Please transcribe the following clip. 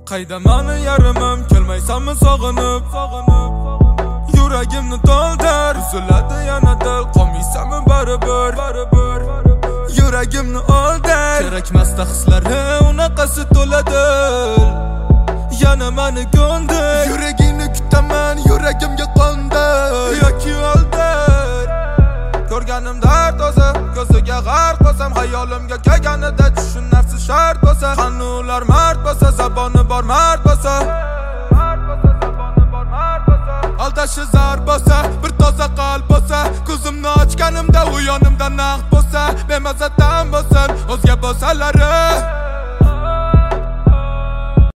Qayda mani yarimim, kelmaysanmi sog'inib Yuragimni to'ldir, uziladi yana dil, qolmaysanmi baribir Yuragimni oldir, kerakmasda hislari unaqasi to'ladi Yana mani ko'ndir, yuragingni kutaman, yuragimga qo'ndir Yoki oldir, ko'rganim dard o'zi, ko'ziga g'arq bo'lsam Hayolimga kelganida tushun narsa shart bo'lsa Qani ular mard bo'lsa, zaboni bor mard bo'lsa Aldashi zar bo'lsa, bir toza qalb bo'lsa Ko'zimni ochganimda u yonimda naqd bo'lsa Bemazadan bo'lsin, o'zga bo'lsalari